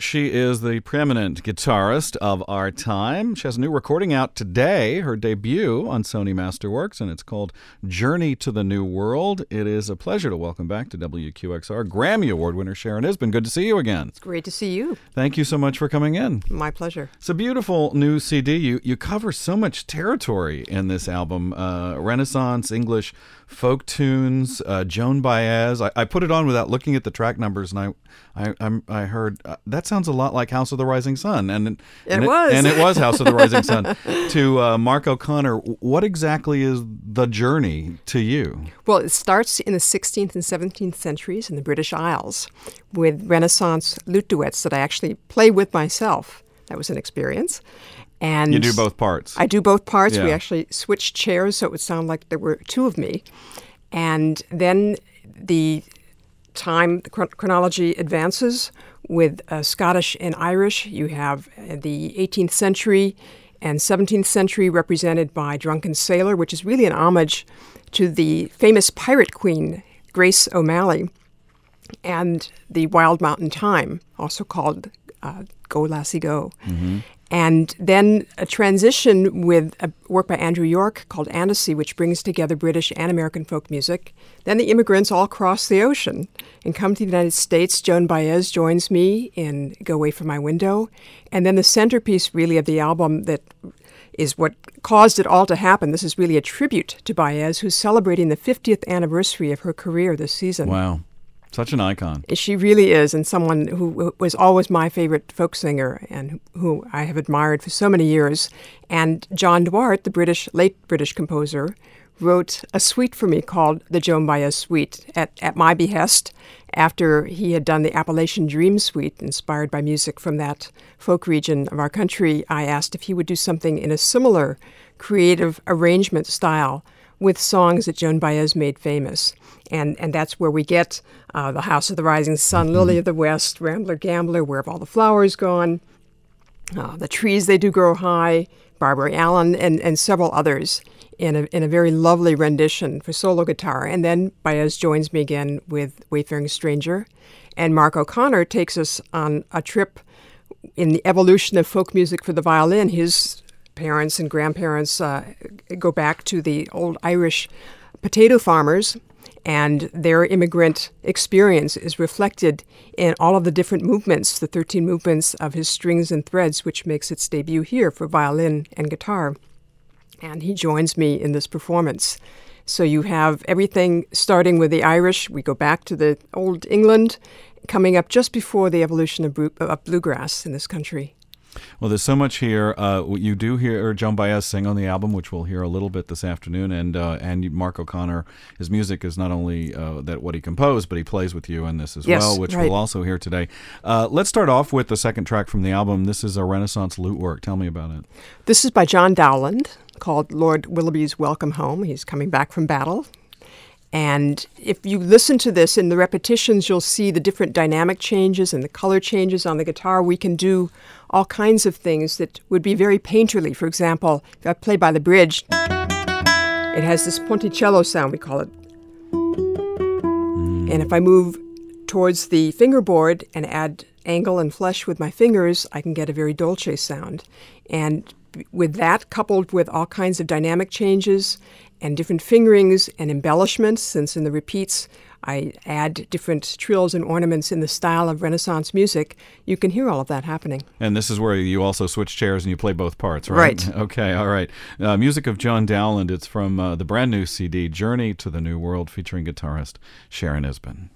She is the preeminent guitarist of our time. She has a new recording out today, her debut on Sony Masterworks, and it's called Journey to the New World. It is a pleasure to welcome back to WQXR Grammy Award winner Sharon Isbin. Good to see you again. It's great to see you. Thank you so much for coming in. My pleasure. It's a beautiful new CD. You cover so much territory in this album. Renaissance, English, folk tunes, Joan Baez. I put it on without looking at the track numbers, and I heard that sounds a lot like House of the Rising Sun, and it was House of the Rising Sun. To Mark O'Connor, what exactly is the journey to you? Well, it starts in the 16th and 17th centuries in the British Isles with Renaissance lute duets that I actually play with myself. That was an experience. And you do both parts. I do both parts. Yeah. We actually switched chairs so it would sound like there were two of me. And then the chronology advances with Scottish and Irish. You have the 18th century and 17th century represented by Drunken Sailor, which is really an homage to the famous pirate queen, Grace O'Malley, and the Wild Mountain Thyme, also called Go Lassie Go. Mm-hmm. And then a transition with a work by Andrew York called Annecy, which brings together British and American folk music. Then the immigrants all cross the ocean and come to the United States. Joan Baez joins me in Go Away From My Window. And then the centerpiece, really, of the album that is what caused it all to happen. This is really a tribute to Baez, who's celebrating the 50th anniversary of her career this season. Wow. Such an icon. She really is, and someone who was always my favorite folk singer and who I have admired for so many years. And John Duarte, the late British composer, wrote a suite for me called the Joan Baez Suite at my behest after he had done the Appalachian Dream Suite, inspired by music from that folk region of our country. I asked if he would do something in a similar creative arrangement style with songs that Joan Baez made famous. And that's where we get the House of the Rising Sun, Lily of the West, Rambler Gambler, Where Have All the Flowers Gone, The Trees They Do Grow High, Barbary Allen, and several others in a very lovely rendition for solo guitar. And then Baez joins me again with Wayfaring Stranger. And Mark O'Connor takes us on a trip in the evolution of folk music for the violin. His parents and grandparents go back to the old Irish potato farmers, and their immigrant experience is reflected in all of the different movements, the 13 movements of his Strings and Threads, which makes its debut here for violin and guitar. And he joins me in this performance. So you have everything starting with the Irish. We go back to the old England, coming up just before the evolution of bluegrass in this country. Well, there's so much here. You do hear Joan Baez sing on the album, which we'll hear a little bit this afternoon, and Mark O'Connor, his music is not only that what he composed, but he plays with you in this as well, which we'll also hear today. Let's start off with the second track from the album. This is a Renaissance lute work. Tell me about it. This is by John Dowland, called Lord Willoughby's Welcome Home. He's coming back from battle. And if you listen to this in the repetitions, you'll see the different dynamic changes and the color changes on the guitar. We can do all kinds of things that would be very painterly. For example, if I play by the bridge, it has this ponticello sound, we call it. And if I move towards the fingerboard and add angle and flesh with my fingers, I can get a very dolce sound. And with that, coupled with all kinds of dynamic changes and different fingerings and embellishments, since in the repeats I add different trills and ornaments in the style of Renaissance music, you can hear all of that happening. And this is where you also switch chairs and you play both parts, right? Right. Okay, all right. Music of John Dowland. It's from the brand new CD, Journey to the New World, featuring guitarist Sharon Isbin.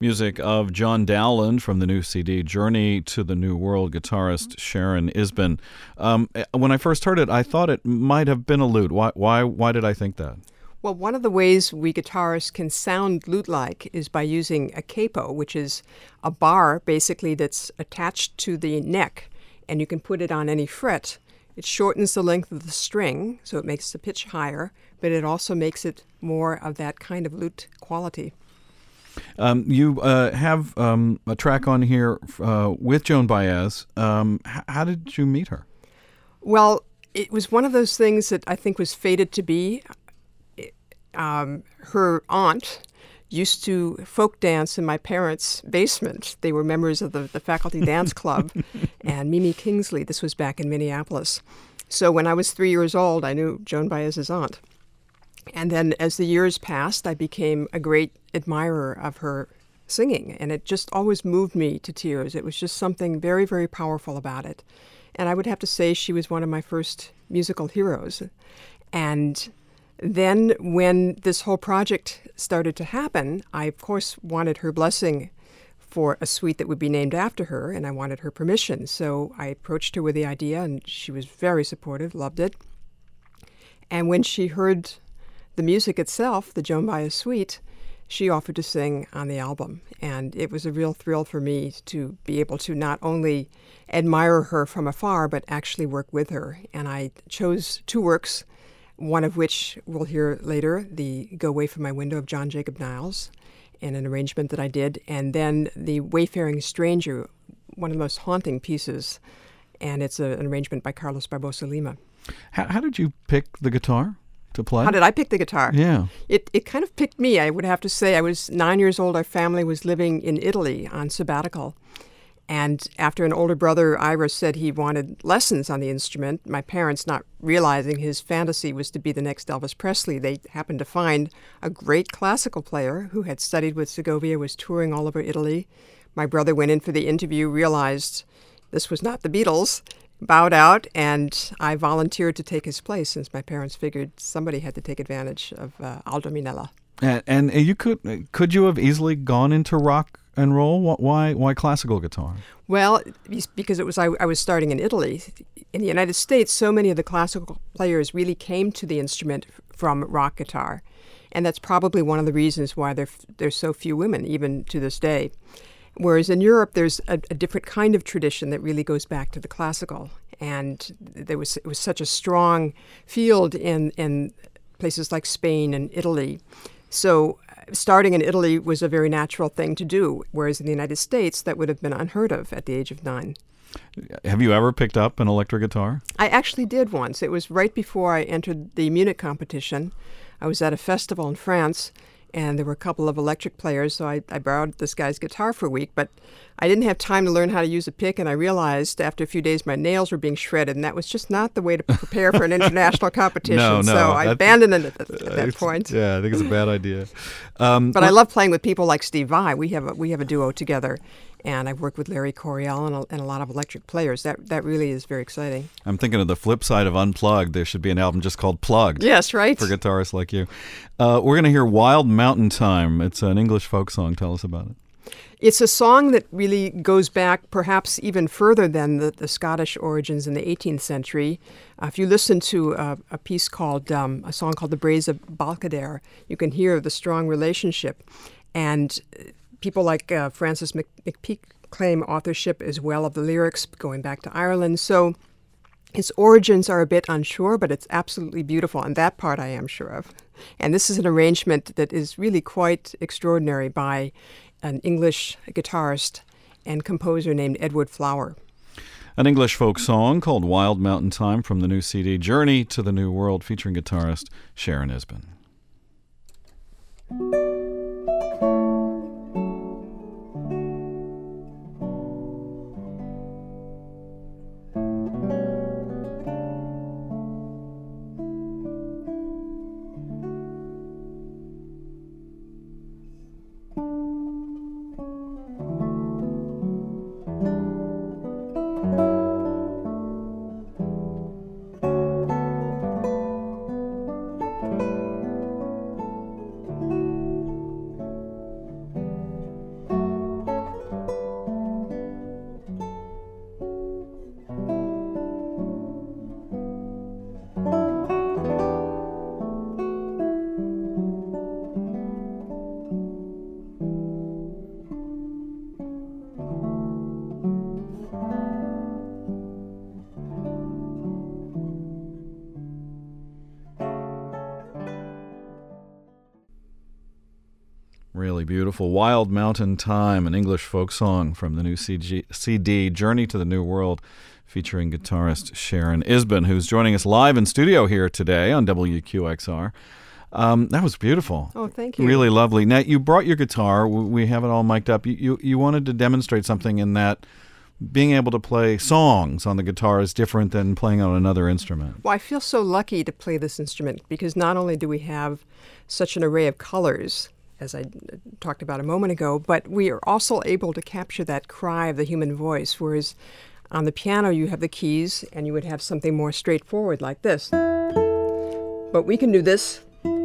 Music of John Dowland from the new CD, Journey to the New World, guitarist Sharon Isbin. When I first heard it, I thought it might have been a lute. Why did I think that? Well, one of the ways we guitarists can sound lute-like is by using a capo, which is a bar basically that's attached to the neck, and you can put it on any fret. It shortens the length of the string, so it makes the pitch higher, but it also makes it more of that kind of lute quality. You have a track on here with Joan Baez. How did you meet her? Well, it was one of those things that I think was fated to be. Her aunt used to folk dance in my parents' basement. They were members of the faculty dance club, and Mimi Kingsley, this was back in Minneapolis. So when I was 3 years old, I knew Joan Baez's aunt. And then as the years passed, I became a great admirer of her singing, and it just always moved me to tears. It was just something very, very powerful about it. And I would have to say she was one of my first musical heroes. And then when this whole project started to happen, I, of course, wanted her blessing for a suite that would be named after her, and I wanted her permission. So I approached her with the idea, and she was very supportive, loved it. And when she heard the music itself, the Joan Baez suite, she offered to sing on the album. And it was a real thrill for me to be able to not only admire her from afar, but actually work with her. And I chose two works, one of which we'll hear later, the Go Away From My Window of John Jacob Niles, in an arrangement that I did, and then the Wayfaring Stranger, one of the most haunting pieces, and it's an arrangement by Carlos Barbosa Lima. How did you pick the guitar to play? How did I pick the guitar? Yeah. It kind of picked me, I would have to say. I was 9 years old. Our family was living in Italy on sabbatical. And after an older brother, Ira, said he wanted lessons on the instrument, my parents, not realizing his fantasy was to be the next Elvis Presley, they happened to find a great classical player who had studied with Segovia, was touring all over Italy. My brother went in for the interview, realized this was not the Beatles, bowed out, and I volunteered to take his place since my parents figured somebody had to take advantage of Aldo Minella. And you could you have easily gone into rock and roll? Why classical guitar? Well, because it was I was starting in Italy. In the United States, so many of the classical players really came to the instrument from rock guitar, and that's probably one of the reasons why there's so few women, even to this day. Whereas in Europe, there's a different kind of tradition that really goes back to the classical, and it was such a strong field in places like Spain and Italy. So starting in Italy was a very natural thing to do, whereas in the United States, that would have been unheard of at the age of 9. Have you ever picked up an electric guitar? I actually did once. It was right before I entered the Munich competition. I was at a festival in France, and there were a couple of electric players, so I borrowed this guy's guitar for a week, but I didn't have time to learn how to use a pick, and I realized after a few days my nails were being shredded, and that was just not the way to prepare for an international competition. So I abandoned it at that point. Yeah, I think it's a bad idea. But I love playing with people like Steve Vai. We have a duo together, and I've worked with Larry Coryell and a lot of electric players. That really is very exciting. I'm thinking of the flip side of Unplugged. There should be an album just called Plugged. Yes, right. For guitarists like you. We're going to hear Wild Mountain Time. It's an English folk song. Tell us about it. It's a song that really goes back perhaps even further than the Scottish origins in the 18th century. If you listen to a piece called, a song called The Braes of Balquhidder, you can hear the strong relationship. And people like Francis McPeak claim authorship as well of the lyrics going back to Ireland. So its origins are a bit unsure, but it's absolutely beautiful, and that part I am sure of. And this is an arrangement that is really quite extraordinary by an English guitarist and composer named Edward Flower. An English folk song called Wild Mountain Time from the new CD, Journey to the New World, featuring guitarist Sharon Isbin. Really beautiful. Wild Mountain Time, an English folk song from the new CD, Journey to the New World, featuring guitarist Sharon Isbin, who's joining us live in studio here today on WQXR. That was beautiful. Oh, thank you. Really lovely. Now, you brought your guitar. We have it all mic'd up. You wanted to demonstrate something in that being able to play songs on the guitar is different than playing on another instrument. Well, I feel so lucky to play this instrument because not only do we have such an array of colors, as I talked about a moment ago, but we are also able to capture that cry of the human voice, whereas on the piano you have the keys and you would have something more straightforward like this. But we can do this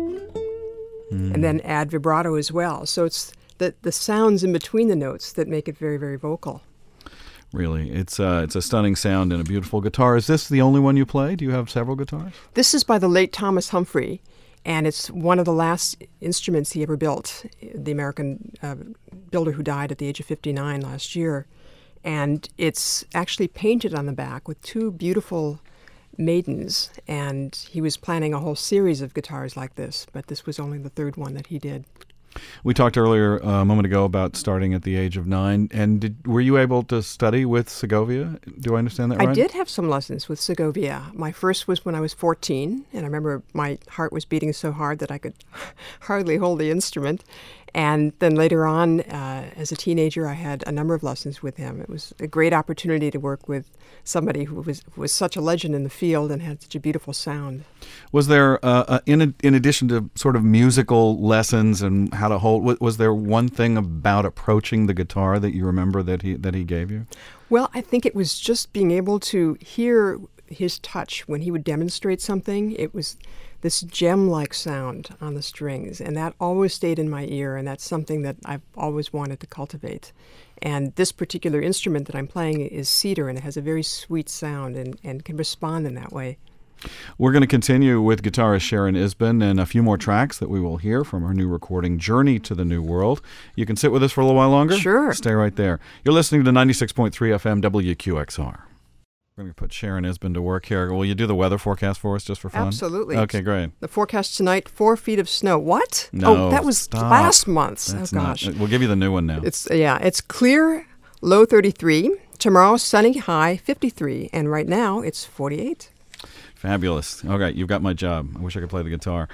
and then add vibrato as well. So it's the sounds in between the notes that make it very, very vocal. Really, it's a stunning sound and a beautiful guitar. Is this the only one you play? Do you have several guitars? This is by the late Thomas Humphrey, and it's one of the last instruments he ever built, the American builder who died at the age of 59 last year. And it's actually painted on the back with two beautiful maidens, and he was planning a whole series of guitars like this, but this was only the third one that he did. We talked earlier a moment ago about starting at the age of 9, and were you able to study with Segovia? Do I understand that right? I did have some lessons with Segovia. My first was when I was 14, and I remember my heart was beating so hard that I could hardly hold the instrument. And then later on, as a teenager, I had a number of lessons with him. It was a great opportunity to work with somebody who was such a legend in the field and had such a beautiful sound. Was there, in addition to sort of musical lessons and how to hold, was there one thing about approaching the guitar that you remember that he gave you? Well, I think it was just being able to hear his touch when he would demonstrate something. It was this gem-like sound on the strings, and that always stayed in my ear, and that's something that I've always wanted to cultivate. And this particular instrument that I'm playing is cedar, and it has a very sweet sound and can respond in that way. We're going to continue with guitarist Sharon Isbin and a few more tracks that we will hear from her new recording, Journey to the New World. You can sit with us for a little while longer? Sure. Stay right there. You're listening to 96.3 FM WQXR. We're going to put Sharon Isbin to work here. Will you do the weather forecast for us just for fun? Absolutely. Okay, great. The forecast tonight, 4 feet of snow. What? No, that was stop. last month's. That's oh, gosh. We'll give you the new one now. It's clear, low 33. Tomorrow, sunny, high 53. And right now, it's 48. Fabulous. Okay, you've got my job. I wish I could play the guitar.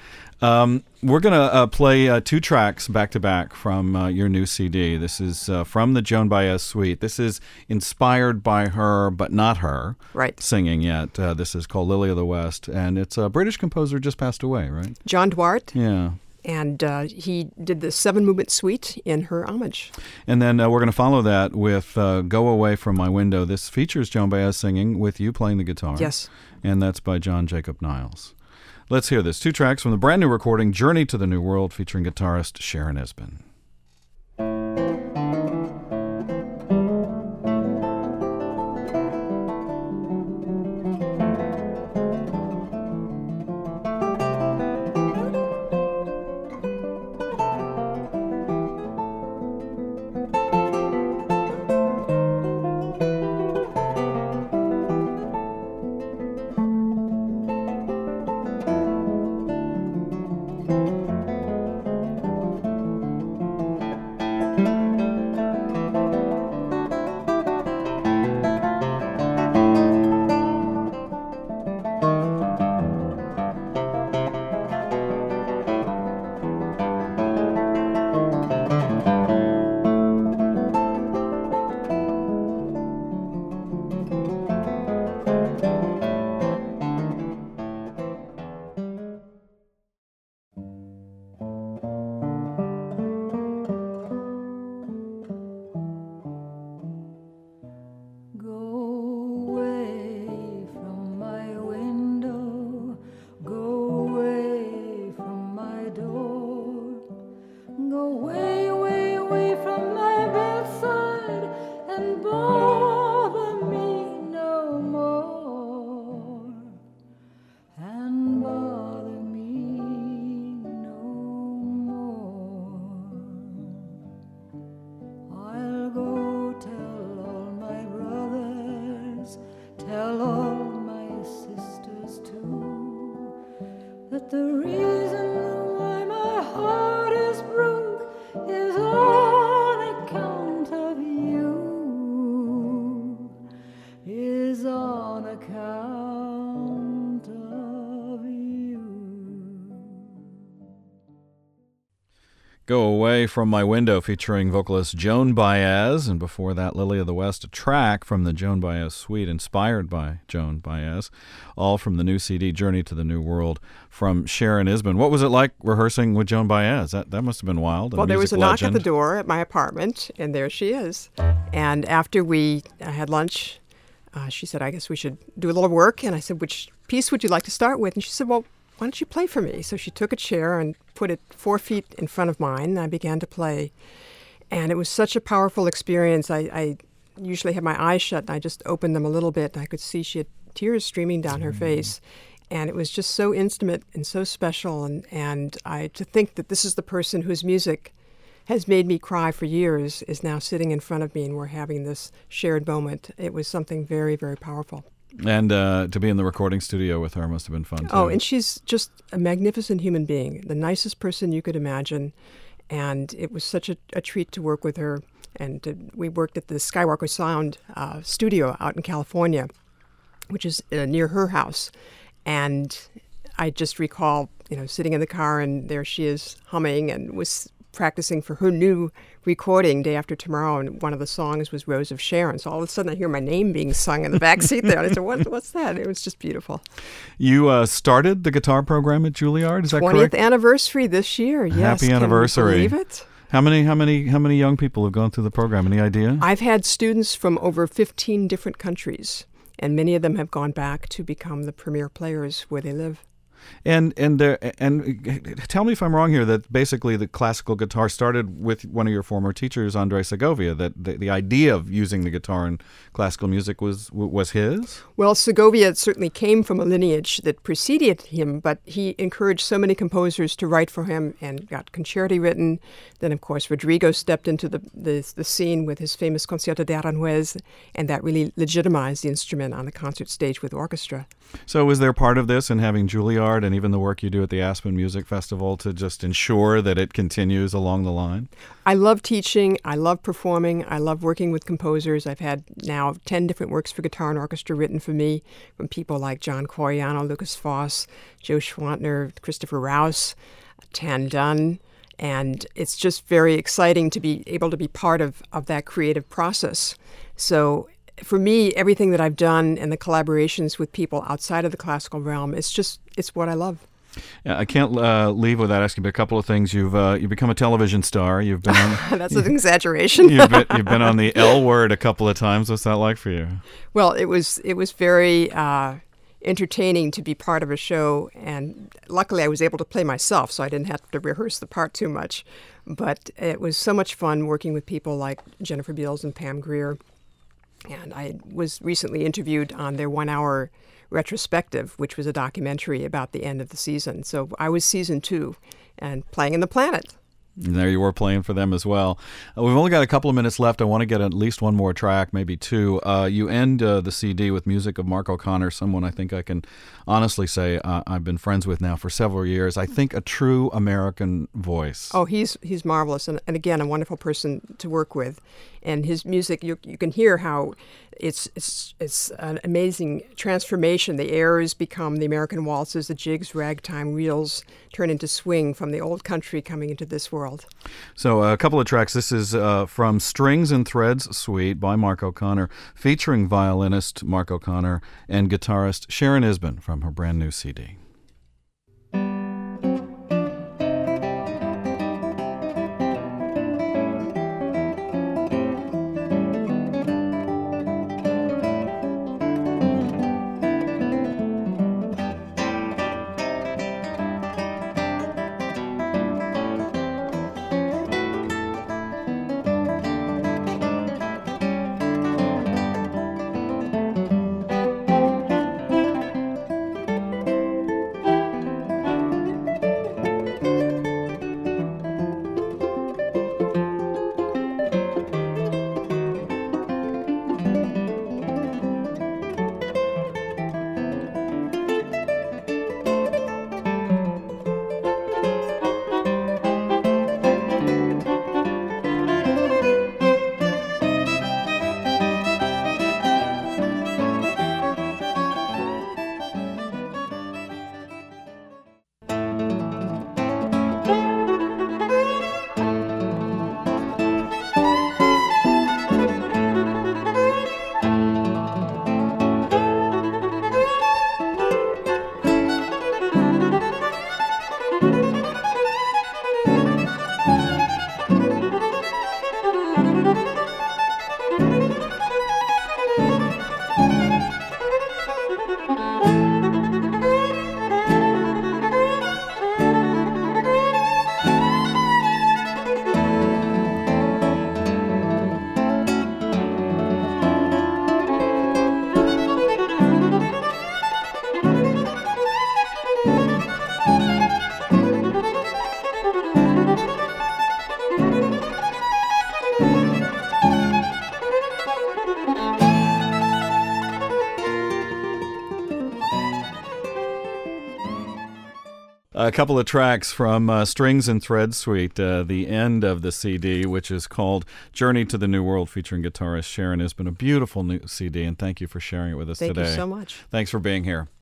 We're going to play 2 tracks back-to-back from your new CD. This is from the Joan Baez Suite. This is inspired by her, but not her singing yet. This is called Lily of the West, and it's a British composer just passed away, right? John Duarte. Yeah. And he did the 7-movement suite in her homage. And then we're going to follow that with Go Away From My Window. This features Joan Baez singing with you playing the guitar. Yes. And that's by John Jacob Niles. Let's hear this. 2 tracks from the brand new recording, Journey to the New World, featuring guitarist Sharon Isbin. Go Away From My Window featuring vocalist Joan Baez, and before that, Lily of the West, a track from the Joan Baez suite inspired by Joan Baez, all from the new CD, Journey to the New World, from Sharon Isbin. What was it like rehearsing with Joan Baez? That must have been wild. Well, there was a knock at the door at my apartment, and there she is. And after we had lunch, she said, I guess we should do a little work. And I said, which piece would you like to start with? And she said, well, why don't you play for me? So she took a chair and put it 4 feet in front of mine, and I began to play. And it was such a powerful experience. I usually have my eyes shut, and I just opened them a little bit, and I could see she had tears streaming down her face. And it was just so intimate and so special. And to think that this is the person whose music has made me cry for years is now sitting in front of me, and we're having this shared moment. It was something very, very powerful. And to be in the recording studio with her must have been fun, too. Oh, and she's just a magnificent human being, the nicest person you could imagine. And it was such a treat to work with her. And we worked at the Skywalker Sound studio out in California, which is near her house. And I just recall, sitting in the car, and there she is humming and was practicing for her new recording, Day After Tomorrow, and one of the songs was Rose of Sharon. So all of a sudden I hear my name being sung in the back seat there. And I said, what's that? It was just beautiful. You started the guitar program at Juilliard, is that 20th correct? 20th anniversary this year, yes. Happy anniversary. Can you believe it? How many young people have gone through the program? Any idea? I've had students from over 15 different countries, and many of them have gone back to become the premier players where they live. And tell me if I'm wrong here, that basically the classical guitar started with one of your former teachers, Andre Segovia, that the idea of using the guitar in classical music was his? Well, Segovia certainly came from a lineage that preceded him, but he encouraged so many composers to write for him and got concerti written. Then, of course, Rodrigo stepped into the scene with his famous Concierto de Aranjuez, and that really legitimized the instrument on the concert stage with orchestra. So is there part of this in having Juilliard and even the work you do at the Aspen Music Festival to just ensure that it continues along the line? I love teaching. I love performing. I love working with composers. I've had now 10 different works for guitar and orchestra written for me from people like John Coriano, Lucas Foss, Joe Schwantner, Christopher Rouse, Tan Dunn. And it's just very exciting to be able to be part of that creative process. So for me, everything that I've done and the collaborations with people outside of the classical realm, it's what I love. Yeah, I can't leave without asking you a couple of things. You've become a television star. You've been on, that's an exaggeration. you've been on the L Word a couple of times. What's that like for you? Well, it was very entertaining to be part of a show, and luckily I was able to play myself, so I didn't have to rehearse the part too much. But it was so much fun working with people like Jennifer Beals and Pam Grier. And I was recently interviewed on their 1-hour retrospective, which was a documentary about the end of the season. So I was season 2 and playing in The Planet. And there you were playing for them as well. We've only got a couple of minutes left. I want to get at least one more track, maybe two. You end the CD with music of Mark O'Connor, someone I think I can honestly say I've been friends with now for several years. I think a true American voice. Oh, he's marvelous, and again, a wonderful person to work with. And his music, you can hear how it's an amazing transformation. The airs become the American waltzes, the jigs, ragtime, reels turn into swing from the old country coming into this world. So a couple of tracks. This is from Strings and Threads Suite by Mark O'Connor, featuring violinist Mark O'Connor and guitarist Sharon Isbin from her brand new CD. a couple of tracks from Strings and Thread Suite, the end of the CD, which is called Journey to the New World, featuring guitarist Sharon. It's been a beautiful new CD, and thank you for sharing it with us today. Thank you so much. Thanks for being here.